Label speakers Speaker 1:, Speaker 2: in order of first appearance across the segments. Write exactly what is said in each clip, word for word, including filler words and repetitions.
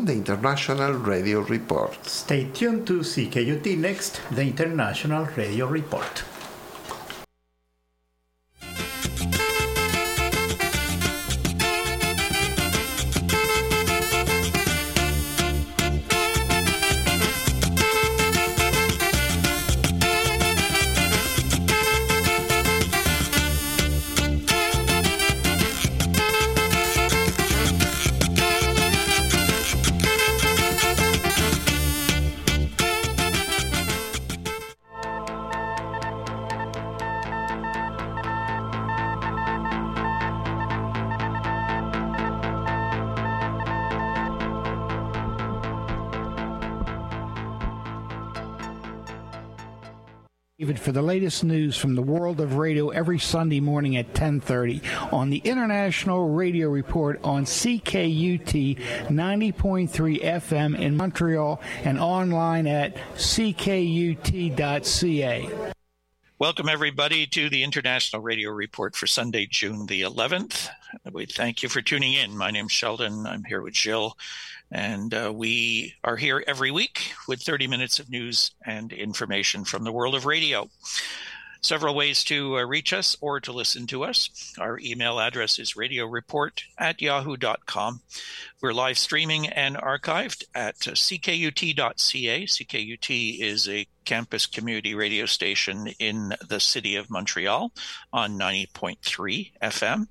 Speaker 1: the International Radio Report.
Speaker 2: Stay tuned to C K U T next, the International Radio Report.
Speaker 3: For the latest news from the world of radio every Sunday morning at ten thirty on the International Radio Report on C K U T ninety point three F M in Montreal and online at C K U T dot C A.
Speaker 4: Welcome, everybody, to the International Radio Report for Sunday, June the eleventh. We thank you for tuning in. My name's Sheldon. I'm here with Jill. And uh, we are here every week with thirty minutes of news and information from the world of radio. Several ways to uh, reach us or to listen to us. Our email address is radioreport at yahoo dot com. We're live streaming and archived at uh, C K U T dot C A. C K U T is a campus community radio station in the city of Montreal on ninety point three F M.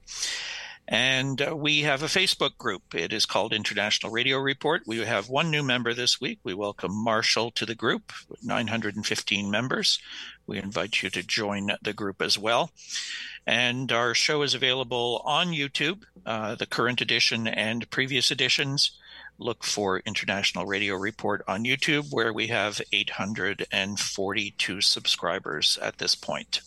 Speaker 4: And uh, we have a Facebook group. It is called International Radio Report. We have one new member this week. We welcome Marshall to the group with nine hundred fifteen members. We invite you to join the group as well. And our show is available on YouTube, uh, the current edition and previous editions. Look for International Radio Report on YouTube, where we have eight hundred forty-two subscribers at this point.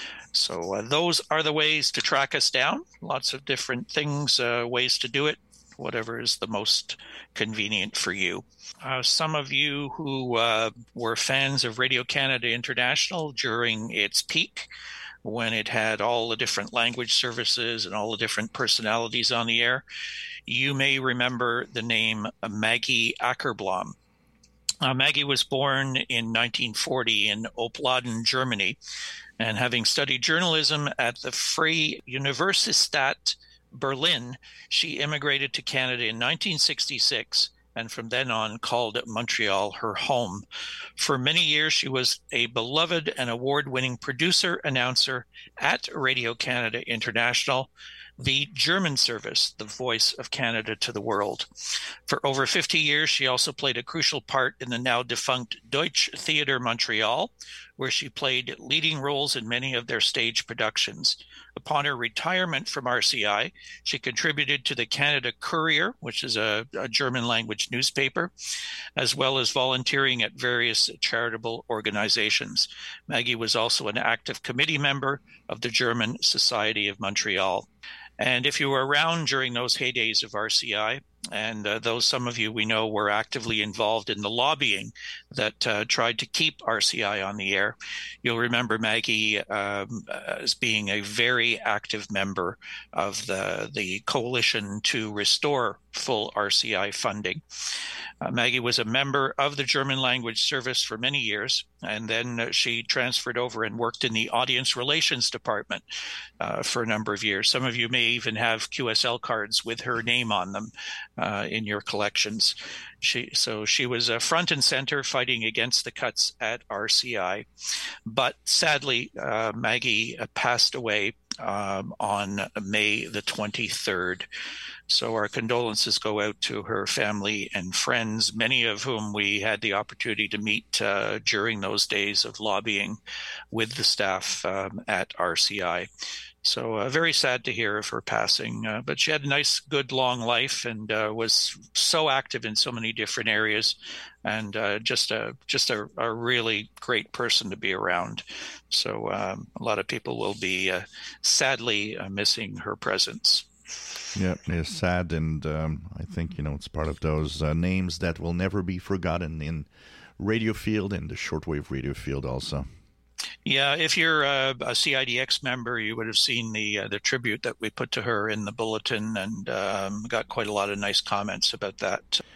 Speaker 4: So uh, those are the ways to track us down. Lots of different things, uh, ways to do it, whatever is the most convenient for you. Uh, some of you who uh, were fans of Radio-Canada International during its peak, when it had all the different language services and all the different personalities on the air, you may remember the name Maggie Ackerblom. Uh, Maggie was born in nineteen forty in Opladen, Germany, and having studied journalism at the Freie Universität Berlin, she immigrated to Canada in nineteen sixty-six, and from then on called Montreal her home. For many years, she was a beloved and award-winning producer, announcer at Radio-Canada International, the German service, the voice of Canada to the world. For over fifty years, she also played a crucial part in the now defunct Deutsche Theater Montreal, where she played leading roles in many of their stage productions. Upon her retirement from R C I, she contributed to the Canada Courier, which is a, a German-language newspaper, as well as volunteering at various charitable organizations. Maggie was also an active committee member of the German Society of Montreal. And if you were around during those heydays of R C I, and uh, those some of you we know were actively involved in the lobbying that uh, tried to keep R C I on the air, you'll remember Maggie um, as being a very active member of the, the coalition to restore full R C I funding. Uh, Maggie was a member of the German language service for many years, and then uh, she transferred over and worked in the audience relations department uh, for a number of years. Some of you may even have Q S L cards with her name on them uh, in your collections. She, so she was uh, front and center fighting against the cuts at R C I. But sadly, uh, Maggie uh, passed away um, on May the twenty-third. So our condolences go out to her family and friends, many of whom we had the opportunity to meet uh, during those days of lobbying with the staff um, at R C I. So uh, very sad to hear of her passing, uh, but she had a nice, good, long life and uh, was so active in so many different areas, and uh, just a just a, a really great person to be around. So um, a lot of people will be uh, sadly uh, missing her presence.
Speaker 5: Yeah, it's sad, and um, I think, you know, it's part of those uh, names that will never be forgotten in radio field and the shortwave radio field also.
Speaker 4: Yeah, if you're a, a C I D X member, you would have seen the uh, the tribute that we put to her in the bulletin, and um, got quite a lot of nice comments about that.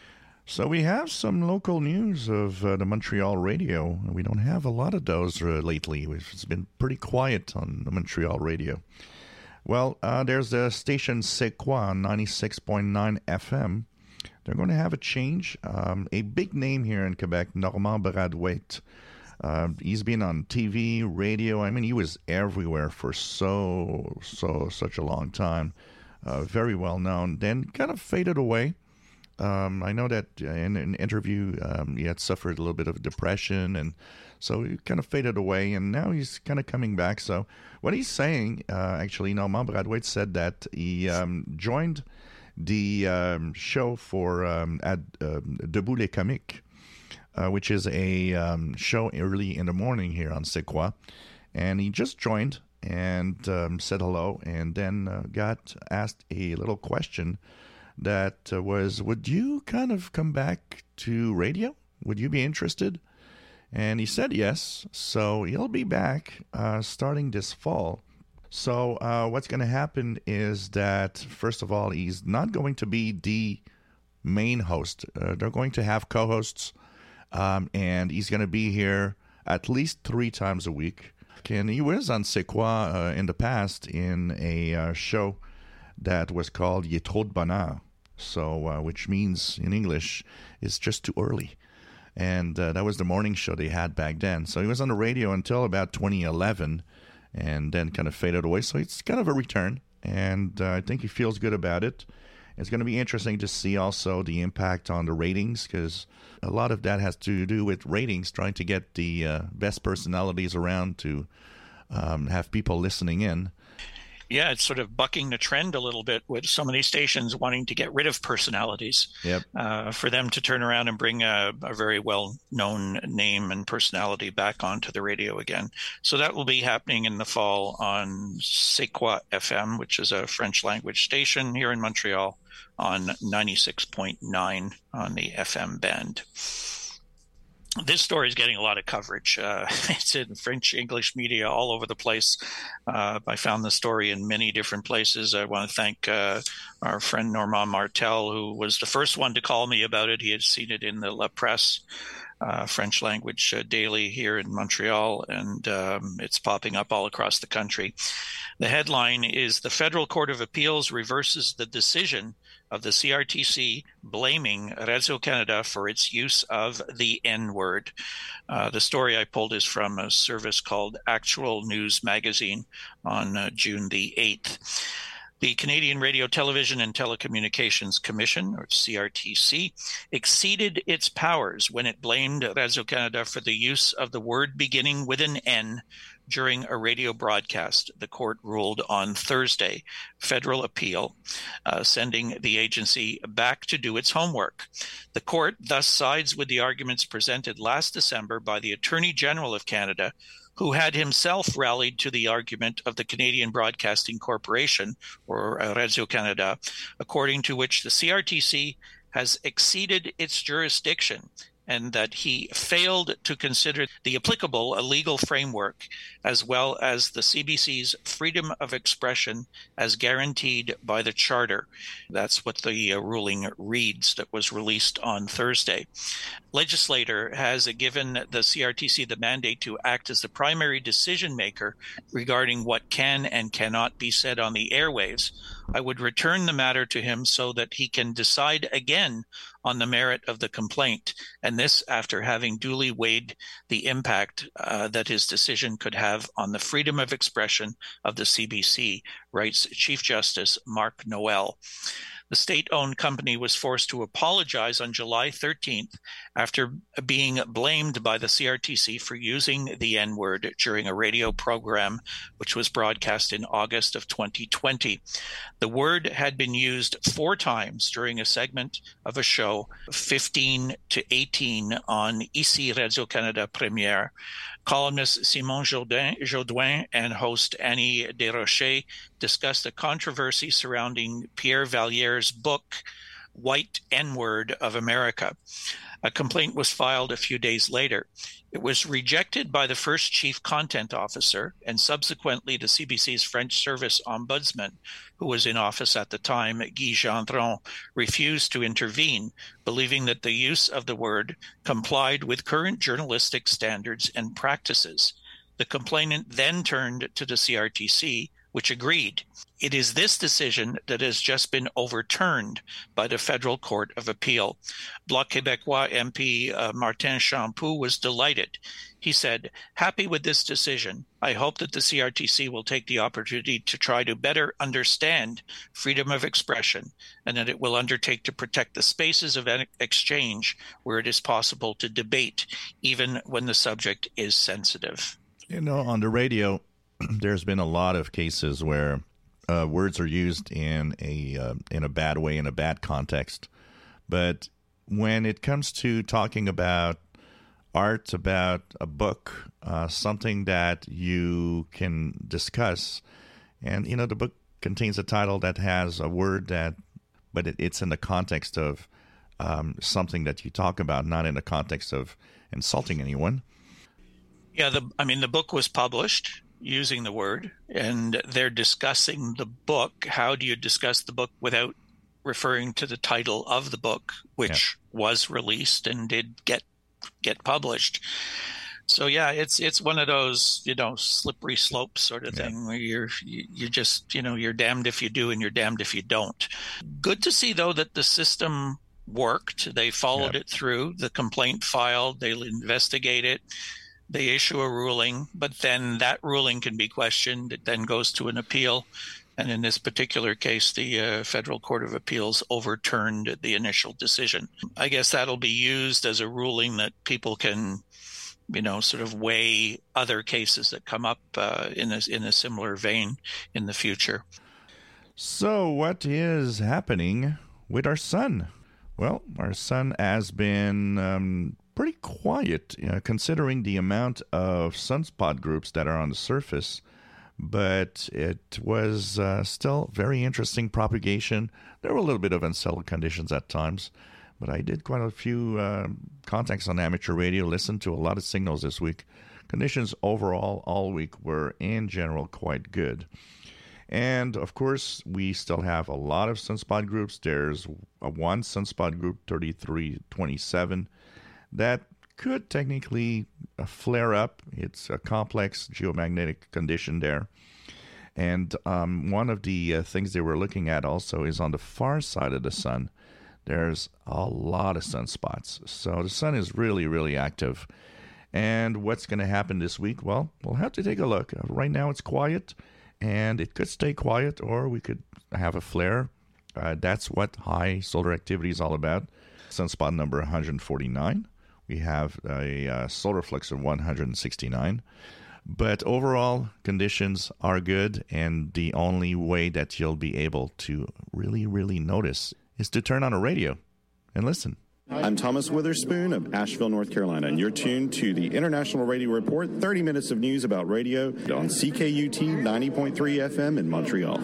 Speaker 5: So we have some local news of uh, the Montreal radio. We don't have a lot of those uh, lately. It's been pretty quiet on the Montreal radio. Well, uh, there's the station C'est Quoi, ninety-six point nine F M. They're going to have a change. Um, a big name here in Quebec, Normand Brathwaite. Uh, he's been on T V, radio. I mean, he was everywhere for so, so, such a long time. Uh, very well known. Then kind of faded away. Um, I know that in an interview, um, he had suffered a little bit of depression, and so he kind of faded away, and now he's kind of coming back. So what he's saying, uh, actually, Normand Brathwaite said that he um, joined the um, show for um, at, uh, Debout les Comiques, uh, which is a um, show early in the morning here on C'est Quoi, and he just joined and um, said hello, and then uh, got asked a little question that uh, was, would you kind of come back to radio? Would you be interested? And he said yes, so he'll be back uh, starting this fall. So uh, what's going to happen is that, first of all, he's not going to be the main host. Uh, they're going to have co-hosts, um, and he's going to be here at least three times a week. And he was on C'est Quoi uh, in the past in a uh, show that was called Il est trop de bonheur, so uh, which means in English it's just too early, and uh, that was the morning show they had back then. So he was on the radio until about twenty eleven, and then kind of faded away. So it's kind of a return, and uh, I think he feels good about it. It's going to be interesting to see also the impact on the ratings, because a lot of that has to do with ratings, trying to get the uh, best personalities around to um, have people listening in.
Speaker 4: Yeah, it's sort of bucking the trend a little bit with so many stations wanting to get rid of personalities.
Speaker 5: Yep. Uh,
Speaker 4: for them to turn around and bring a, a very well-known name and personality back onto the radio again. So that will be happening in the fall on C'est Quoi F M, which is a French language station here in Montreal, on ninety-six point nine on the F M band. This story is getting a lot of coverage. Uh, it's in French, English media all over the place. Uh, I found the story in many different places. I want to thank uh, our friend Normand Martel, who was the first one to call me about it. He had seen it in the La Presse, uh, French language uh, daily here in Montreal, and um, it's popping up all across the country. The headline is, "The Federal Court of Appeals reverses the decision of the C R T C blaming Radio-Canada for its use of the N-word." Uh, the story I pulled is from a service called Actual News Magazine on uh, June the eighth. The Canadian Radio, Television and Telecommunications Commission, or C R T C, exceeded its powers when it blamed Radio-Canada for the use of the word beginning with an N during a radio broadcast, the court ruled on Thursday. Federal appeal, uh, sending the agency back to do its homework. The court thus sides with the arguments presented last December by the Attorney General of Canada, who had himself rallied to the argument of the Canadian Broadcasting Corporation, or Radio-Canada, according to which the C R T C has exceeded its jurisdiction, and that he failed to consider the applicable legal framework, as well as the C B C's freedom of expression as guaranteed by the Charter. That's what the uh, ruling reads that was released on Thursday. Legislator has given the C R T C the mandate to act as the primary decision maker regarding what can and cannot be said on the airwaves. I would return the matter to him so that he can decide again on the merit of the complaint, and this after having duly weighed the impact uh, that his decision could have on the freedom of expression of the C B C, writes Chief Justice Marc Noel. The state-owned company was forced to apologize on July thirteenth after being blamed by the C R T C for using the N-word during a radio program which was broadcast in August of twenty twenty. The word had been used four times during a segment of a show, fifteen to eighteen, on Ici Radio-Canada Première. Columnist Simon Jodin, Jodouin and host Annie Desrochers discussed the controversy surrounding Pierre Vallière's book, white N-word of America. A complaint was filed a few days later. It was rejected by the first chief content officer and subsequently the C B C's French service ombudsman, who was in office at the time, Guy Gendron, refused to intervene, believing that the use of the word complied with current journalistic standards and practices. The complainant then turned to the C R T C, which agreed. It is this decision that has just been overturned by the Federal Court of Appeal. Bloc Québécois M P uh, Martin Champoux was delighted. He said, "Happy with this decision. I hope that the C R T C will take the opportunity to try to better understand freedom of expression and that it will undertake to protect the spaces of exchange where it is possible to debate, even when the subject is sensitive."
Speaker 5: You know, on the radio, there's been a lot of cases where uh, words are used in a uh, in a bad way, in a bad context. But when it comes to talking about art, about a book, uh, something that you can discuss, and, you know, the book contains a title that has a word that, but it, it's in the context of um, something that you talk about, not in the context of insulting anyone.
Speaker 4: Yeah, the I mean, the book was published using the word, and they're discussing the book. How do you discuss the book without referring to the title of the book, which yeah. was released and did get get published? So yeah, it's it's one of those, you know, slippery slope sort of thing yeah. where you're you, you just, you know, you're damned if you do and you're damned if you don't. Good to see, though, that the system worked. They followed yep. it through. The complaint filed. They'll investigate it. They issue a ruling, but then that ruling can be questioned. It then goes to an appeal. And in this particular case, the uh, Federal Court of Appeals overturned the initial decision. I guess that'll be used as a ruling that people can, you know, sort of weigh other cases that come up uh, in a, in a similar vein in the future.
Speaker 5: So what is happening with our sun? Well, our sun has been um, pretty quiet, you know, considering the amount of sunspot groups that are on the surface. But it was uh, still very interesting propagation. There were a little bit of unsettled conditions at times, but I did quite a few uh, contacts on amateur radio, listened to a lot of signals this week. Conditions overall all week were, in general, quite good. And, of course, we still have a lot of sunspot groups. There's a one sunspot group, thirty-three twenty-seven, that could technically flare up. It's a complex geomagnetic condition there. And um, one of the uh, things they were looking at also is on the far side of the sun, there's a lot of sunspots. So the sun is really, really active. And what's going to happen this week? Well, we'll have to take a look. Right now it's quiet, and it could stay quiet, or we could have a flare. Uh, that's what high solar activity is all about. Sunspot number one hundred forty-nine. We have a uh, solar flux of one hundred sixty-nine. But overall, conditions are good, and the only way that you'll be able to really, really notice is to turn on a radio and listen.
Speaker 6: I'm Thomas Witherspoon of Asheville, North Carolina, and you're tuned to the International Radio Report, thirty minutes of news about radio on C K U T ninety point three F M in Montreal.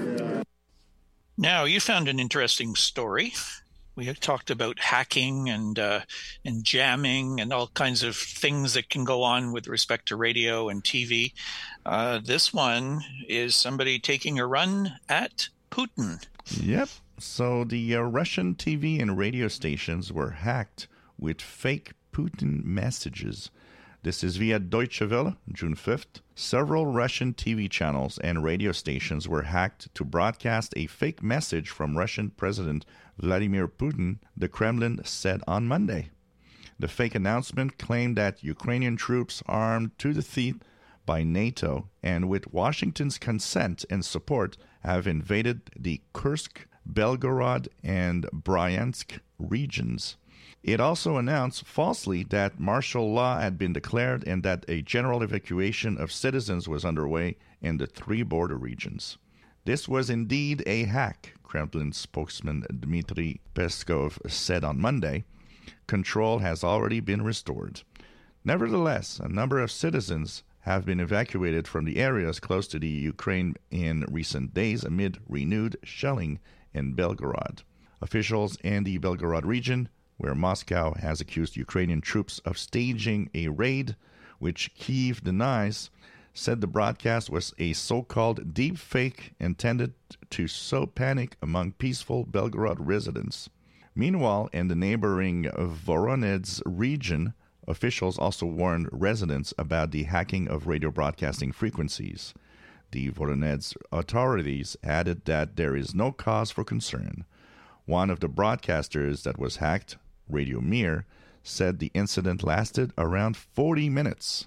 Speaker 4: Now, you found an interesting story. We have talked about hacking and uh, and jamming and all kinds of things that can go on with respect to radio and T V. Uh, this one is somebody taking a run at Putin.
Speaker 5: Yep. So the uh, Russian T V and radio stations were hacked with fake Putin messages. This is via Deutsche Welle, June fifth. Several Russian T V channels and radio stations were hacked to broadcast a fake message from Russian President Vladimir Putin, the Kremlin said on Monday. The fake announcement claimed that Ukrainian troops armed to the teeth by NATO and with Washington's consent and support have invaded the Kursk, Belgorod, and Bryansk regions. It also announced falsely that martial law had been declared and that a general evacuation of citizens was underway in the three border regions. This was indeed a hack, Kremlin spokesman Dmitry Peskov said on Monday. Control has already been restored. Nevertheless, a number of citizens have been evacuated from the areas close to the Ukraine in recent days amid renewed shelling in Belgorod. Officials in the Belgorod region, where Moscow has accused Ukrainian troops of staging a raid, which Kyiv denies, said the broadcast was a so-called deep fake intended to sow panic among peaceful Belgorod residents. Meanwhile, in the neighboring Voronezh region, officials also warned residents about the hacking of radio broadcasting frequencies. The Voronezh authorities added that there is no cause for concern. One of the broadcasters that was hacked, Radio Mir, said the incident lasted around forty minutes.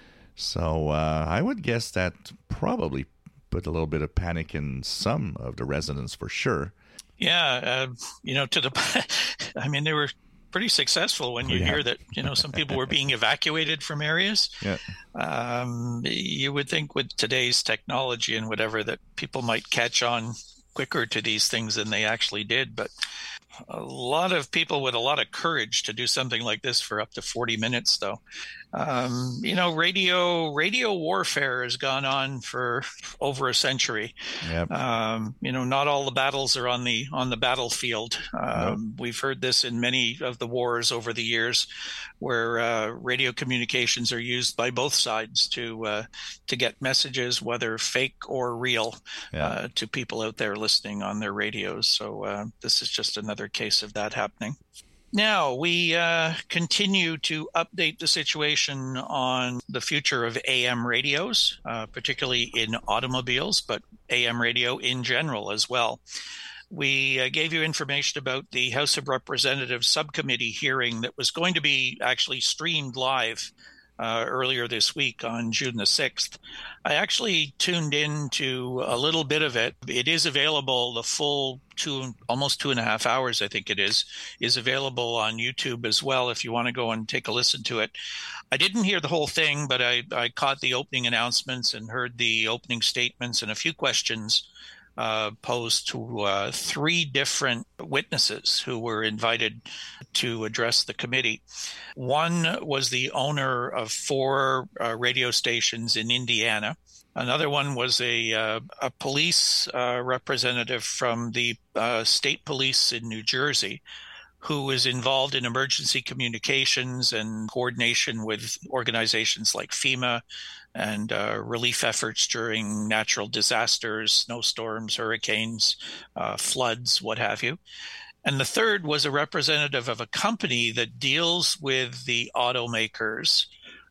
Speaker 5: So uh, I would guess that probably put a little bit of panic in some of the residents for sure.
Speaker 4: Yeah, uh, you know, to the, I mean, they were pretty successful when you
Speaker 5: yeah.
Speaker 4: hear that, you know, some people were being evacuated from areas.
Speaker 5: Yeah.
Speaker 4: Um, you would think with today's technology and whatever that people might catch on quicker to these things than they actually did. But a lot of people with a lot of courage to do something like this for up to forty minutes, though. Um, you know, radio radio warfare has gone on for over a century.
Speaker 5: Yep.
Speaker 4: Um, you know, not all the battles are on the on the battlefield. Um,
Speaker 5: nope.
Speaker 4: We've heard this in many of the wars over the years, where uh, radio communications are used by both sides to uh, to get messages, whether fake or real,
Speaker 5: yeah.
Speaker 4: uh, to people out there listening on their radios. So uh, this is just another case of that happening. Now, we uh, continue to update the situation on the future of A M radios, uh, particularly in automobiles, but A M radio in general as well. We uh, gave you information about the House of Representatives subcommittee hearing that was going to be actually streamed live Uh, earlier this week on June the sixth. I actually tuned in to a little bit of it. It is available, the full two, almost two and a half hours, I think it is, is available on YouTube as well if you want to go and take a listen to it. I didn't hear the whole thing, but I, I caught the opening announcements and heard the opening statements and a few questions Uh, posed to uh, three different witnesses who were invited to address the committee. One was the owner of four uh, radio stations in Indiana. Another one was a, uh, a police uh, representative from the uh, state police in New Jersey, who is involved in emergency communications and coordination with organizations like FEMA and uh, relief efforts during natural disasters, snowstorms, hurricanes, uh, floods, what have you. And the third was a representative of a company that deals with the automakers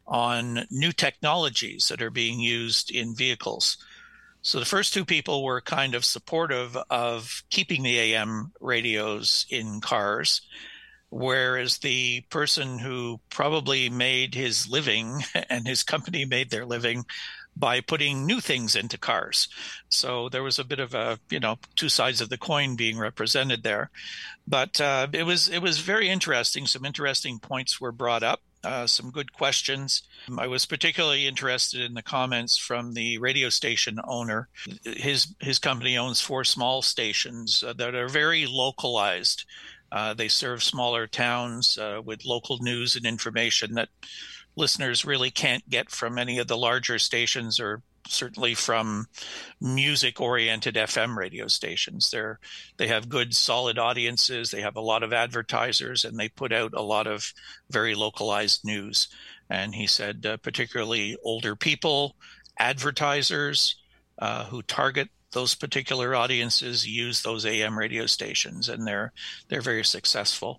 Speaker 4: on new technologies that are being used in vehicles. So the first two people were kind of supportive of keeping the A M radios in cars, whereas the person who probably made his living and his company made their living by putting new things into cars. So there was a bit of a, you know, two sides of the coin being represented there. But uh, it was it was very interesting. Some interesting points were brought up. Uh, some good questions. I was particularly interested in the comments from the radio station owner. His his company owns four small stations uh, that are very localized. Uh, they serve smaller towns uh, with local news and information that listeners really can't get from any of the larger stations, or certainly from music-oriented F M radio stations. They're, they have good, solid audiences. They have a lot of advertisers, and they put out a lot of very localized news. And he said uh, particularly older people, advertisers uh, who target those particular audiences use those A M radio stations, and they're they're very successful.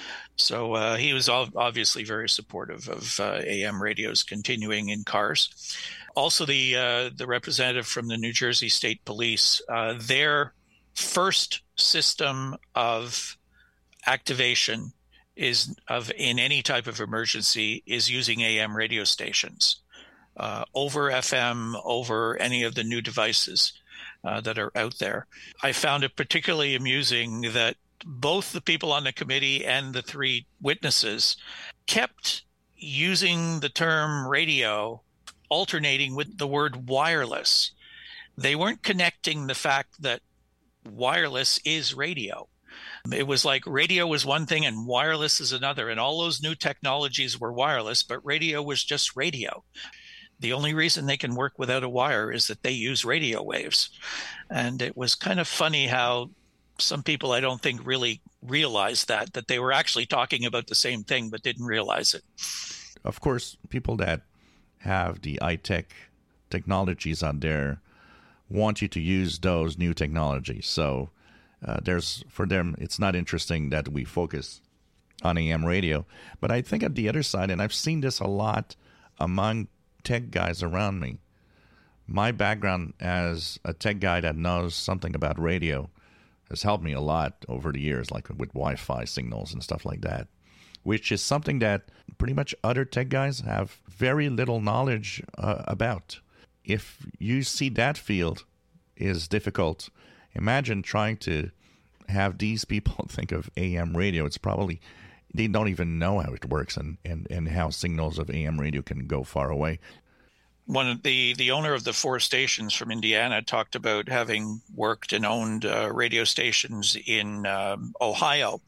Speaker 4: So uh, he was obviously very supportive of uh, A M radios continuing in cars. Also, the uh, the representative from the New Jersey State Police, uh, their first system of activation is of in any type of emergency is using A M radio stations uh, over F M, over any of the new devices uh, that are out there. I found it particularly amusing that both the people on the committee and the three witnesses kept using the term radio, alternating with the word wireless. They weren't connecting the fact that wireless is radio. It was like radio was one thing and wireless is another, and all those new technologies were wireless, but radio was just radio. The only reason they can work without a wire is that they use radio waves. And it was kind of funny how some people I don't think really realized that, that they were actually talking about the same thing but didn't realize it.
Speaker 5: Of course, people that have the high-tech technologies out there want you to use those new technologies. So uh, there's for them, it's not interesting that we focus on A M radio. But I think at the other side, and I've seen this a lot among tech guys around me, my background as a tech guy that knows something about radio has helped me a lot over the years, like with Wi-Fi signals and stuff like that, which is something that pretty much other tech guys have very little knowledge uh, about. If you see that field is difficult, imagine trying to have these people think of A M radio. It's probably, they don't even know how it works and, and, and how signals of A M radio can go far away.
Speaker 4: One of the, the owner of the four stations from Indiana talked about having worked and owned uh, radio stations in um, Ohio.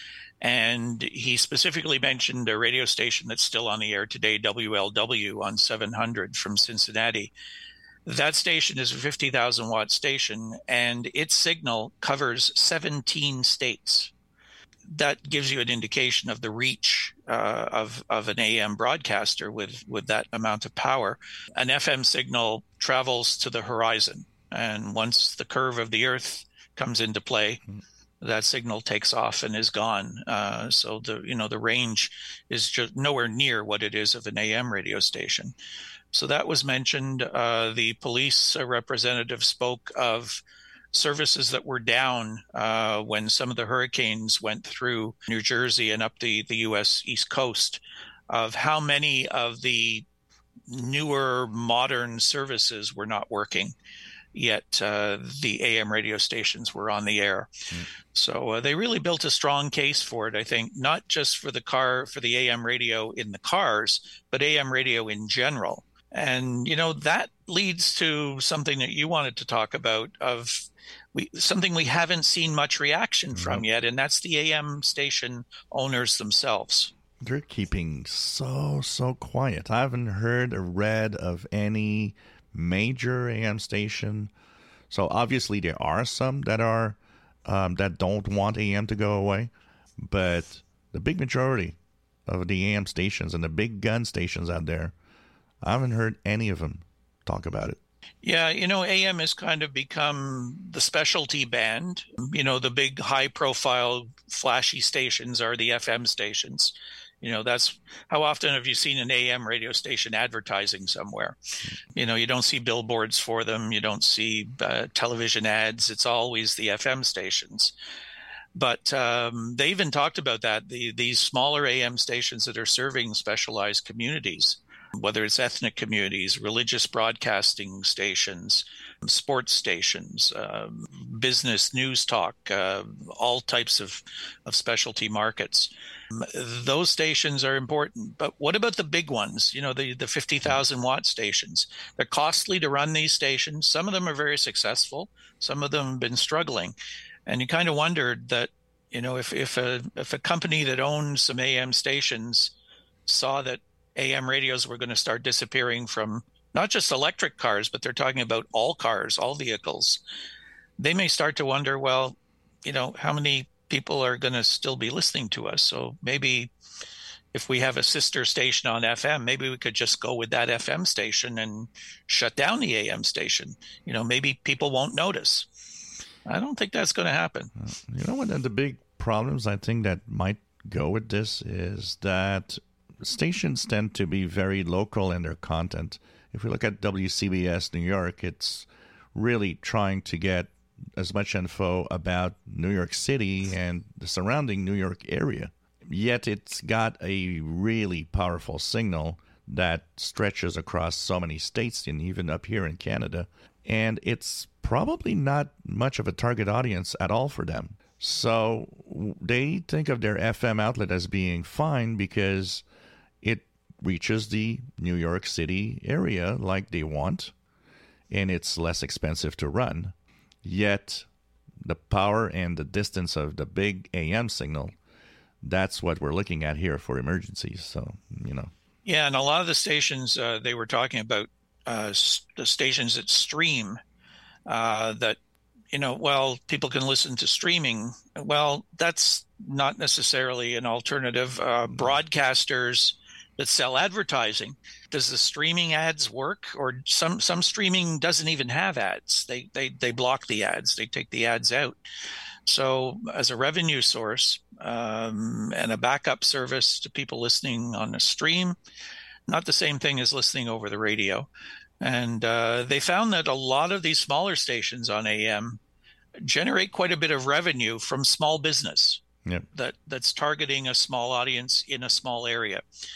Speaker 4: And he specifically mentioned a radio station that's still on the air today, W L W on seven hundred from Cincinnati. That station is a fifty thousand watt station, and its signal covers seventeen states. That gives you an indication of the reach uh, of of an A M broadcaster with, with that amount of power. An F M signal travels to the horizon, and once the curve of the Earth comes into play, that signal takes off and is gone. Uh, so the you know the range is just nowhere near what it is of an A M radio station. So that was mentioned. Uh, the police representative spoke of services that were down uh, when some of the hurricanes went through New Jersey and up the, the U S East Coast, of how many of the newer modern services were not working, yet uh, the A M radio stations were on the air. Mm. So uh, they really built a strong case for it, I think, not just for the car, for the A M radio in the cars, but A M radio in general. And, you know, that leads to something that you wanted to talk about, of we, something we haven't seen much reaction from mm-hmm. yet, and that's the A M station owners themselves.
Speaker 5: They're keeping so, so quiet. I haven't heard or read of any major A M station. So obviously there are some that are um, that don't want A M to go away, but the big majority of the A M stations and the big gun stations out there, I haven't heard any of them talk about it.
Speaker 4: Yeah, you know, A M has kind of become the specialty band. You know, the big high-profile, flashy stations are the F M stations. You know, that's how often have you seen an A M radio station advertising somewhere? You know, you don't see billboards for them. You don't see uh, television ads. It's always the F M stations. But um, they even talked about that, the, these smaller A M stations that are serving specialized communities, whether it's ethnic communities, religious broadcasting stations, sports stations, uh, business news talk, uh, all types of, of specialty markets. Those stations are important. But what about the big ones? You know, the, the fifty thousand watt stations. They're costly to run these stations. Some of them are very successful. Some of them have been struggling. And you kind of wondered that, you know, if, if a if a company that owns some A M stations saw that A M radios were going to start disappearing from not just electric cars, but they're talking about all cars, all vehicles, they may start to wonder, well, you know, how many people are going to still be listening to us? So maybe if we have a sister station on F M, maybe we could just go with that F M station and shut down the A M station. You know, maybe people won't notice. I don't think that's going to happen.
Speaker 5: You know, one of the big problems I think that might go with this is that stations tend to be very local in their content. If we look at W C B S New York, it's really trying to get as much info about New York City and the surrounding New York area. Yet it's got a really powerful signal that stretches across so many states and even up here in Canada. And it's probably not much of a target audience at all for them. So they think of their F M outlet as being fine because it reaches the New York City area like they want, and it's less expensive to run. Yet the power and the distance of the big A M signal, that's what we're looking at here for emergencies. So, you know.
Speaker 4: Yeah, and a lot of the stations uh, they were talking about, uh, the stations that stream, uh, that you know, well, people can listen to streaming. Well, that's not necessarily an alternative. Uh, broadcasters that sell advertising, does the streaming ads work? Or some some streaming doesn't even have ads. They they they block the ads. They take the ads out. So as a revenue source um, and a backup service to people listening on a stream, not the same thing as listening over the radio. And uh, they found that a lot of these smaller stations on A M generate quite a bit of revenue from small business
Speaker 5: Yep.
Speaker 4: that that's targeting a small audience in a small area.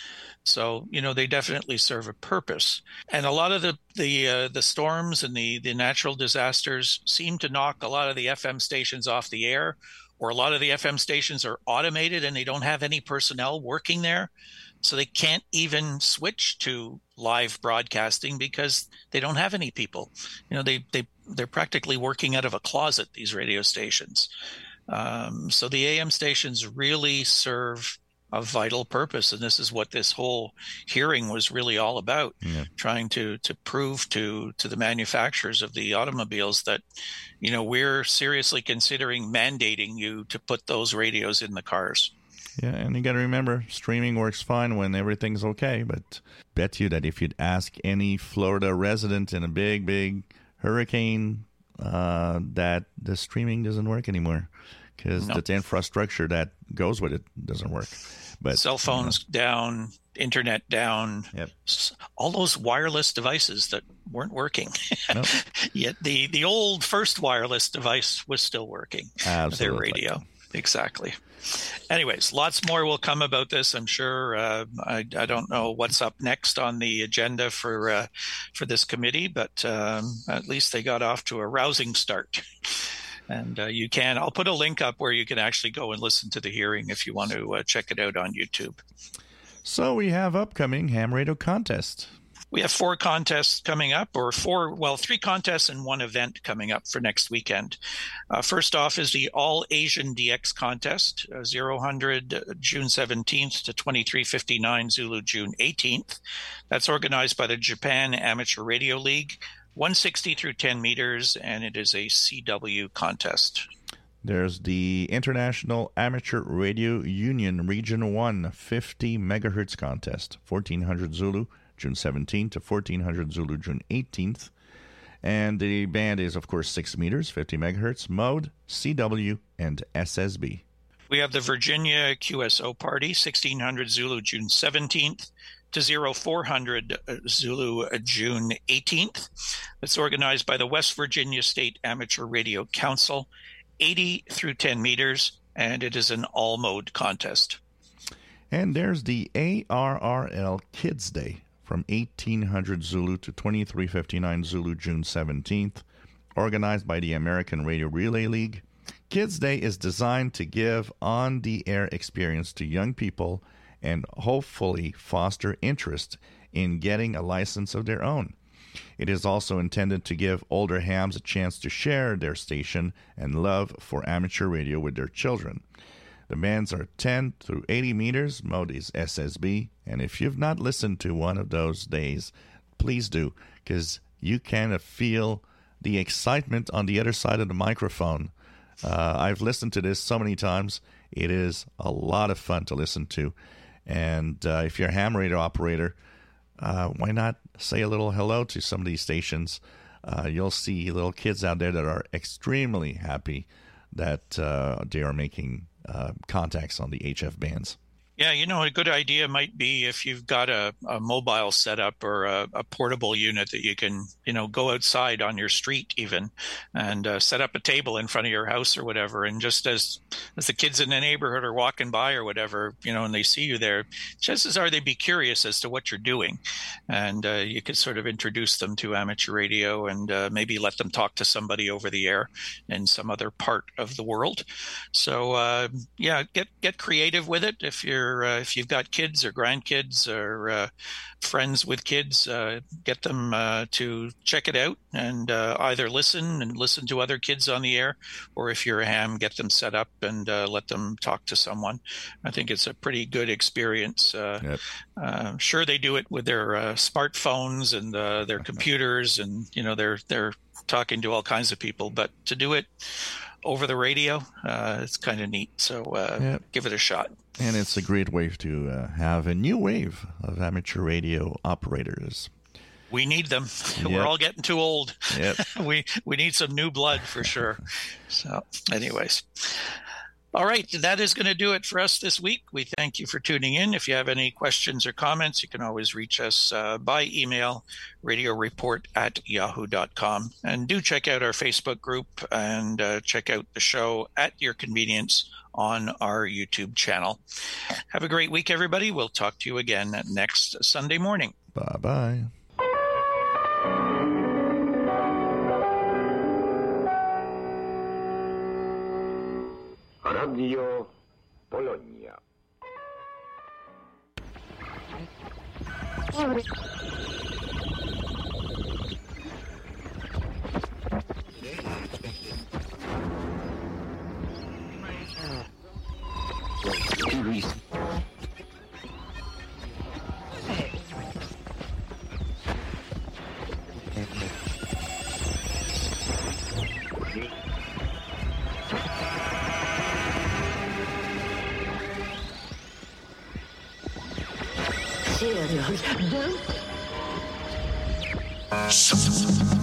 Speaker 4: So, you know, they definitely serve a purpose. And a lot of the the uh, the storms and the the natural disasters seem to knock a lot of the F M stations off the air, or a lot of the F M stations are automated and they don't have any personnel working there. So they can't even switch to live broadcasting because they don't have any people. You know, they, they, they're practically working out of a closet, these radio stations. Um, so the A M stations really serve a vital purpose. And this is what this whole hearing was really all about,
Speaker 5: Yeah.
Speaker 4: trying to, to prove to, to the manufacturers of the automobiles that, you know, we're seriously considering mandating you to put those radios in the cars.
Speaker 5: Yeah, and you got to remember, streaming works fine when everything's okay, but bet you that if you'd ask any Florida resident in a big, big hurricane, uh, that the streaming doesn't work anymore because
Speaker 4: No.
Speaker 5: the infrastructure that goes with it doesn't work. But
Speaker 4: Cell phones down, internet down,
Speaker 5: Yep.
Speaker 4: s- all those wireless devices that weren't working.
Speaker 5: Nope.
Speaker 4: Yet the, the old first wireless device was still working,
Speaker 5: Absolutely.
Speaker 4: their radio. Exactly. Anyways, lots more will come about this, I'm sure. Uh, I, I don't know what's up next on the agenda for uh, for this committee, but um, at least they got off to a rousing start. And uh, you can, I'll put a link up where you can actually go and listen to the hearing if you want to uh, check it out on YouTube.
Speaker 5: So we have upcoming Ham Radio Contest.
Speaker 4: We have four contests coming up, or four, well, three contests and one event coming up for next weekend. Uh, first off is the All Asian D X Contest, uh, zero hundred uh, June seventeenth to twenty-three fifty-nine Zulu June eighteenth. That's organized by the Japan Amateur Radio League, one sixty through ten meters, and it is a C W contest.
Speaker 5: There's the International Amateur Radio Union Region one fifty megahertz contest, fourteen hundred Zulu June seventeenth to fourteen hundred Zulu June eighteenth. And the band is, of course, six meters, fifty megahertz, mode, C W, and S S B.
Speaker 4: We have the Virginia Q S O Party, sixteen hundred Zulu June seventeenth to zero four hundred Zulu June eighteenth. It's organized by the West Virginia State Amateur Radio Council, eighty through ten meters, and it is an all-mode contest.
Speaker 5: And there's the A R R L Kids Day from eighteen hundred Zulu to twenty-three fifty-nine Zulu June seventeenth, organized by the American Radio Relay League. Kids Day is designed to give on-the-air experience to young people and hopefully foster interest in getting a license of their own. It is also intended to give older hams a chance to share their station and love for amateur radio with their children. The bands are ten through eighty meters, mode is S S B, and if you've not listened to one of those days, please do, because you kind of feel the excitement on the other side of the microphone. Uh, I've listened to this so many times. It is a lot of fun to listen to. And uh, if you're a ham radio operator, uh, why not say a little hello to some of these stations? Uh, you'll see little kids out there that are extremely happy that uh, they are making uh, contacts on the H F bands.
Speaker 4: Yeah, you know, a good idea might be if you've got a, a mobile setup or a, a portable unit that you can, you know, go outside on your street even and uh, set up a table in front of your house or whatever. And just as as the kids in the neighborhood are walking by or whatever, you know, and they see you there, chances are they'd be curious as to what you're doing. And uh, you could sort of introduce them to amateur radio and uh, maybe let them talk to somebody over the air in some other part of the world. So, uh, yeah, get, get creative with it if you're Uh, if you've got kids or grandkids or uh, friends with kids, uh, get them uh, to check it out and uh, either listen and listen to other kids on the air, or if you're a ham, get them set up and uh, let them talk to someone. I think it's a pretty good experience. Uh,
Speaker 5: Yep.
Speaker 4: uh, sure, they do it with their uh, smartphones and uh, their computers and, you know, their their talking to all kinds of people, but to do it over the radio, uh, it's kind of neat. So uh,
Speaker 5: yep.
Speaker 4: give it a shot.
Speaker 5: And it's a great way to uh, have a new wave of amateur radio operators.
Speaker 4: We need them.
Speaker 5: Yep.
Speaker 4: We're all getting too old.
Speaker 5: Yep.
Speaker 4: we we need some new blood for sure. So anyways. All right, that is going to do it for us this week. We thank you for tuning in. If you have any questions or comments, you can always reach us uh, by email, radio report at yahoo dot com. And do check out our Facebook group and uh, check out the show at your convenience on our YouTube channel. Have a great week, everybody. We'll talk to you again next Sunday morning.
Speaker 5: Bye-bye.
Speaker 7: Radio Polonia.
Speaker 8: Serious, don't.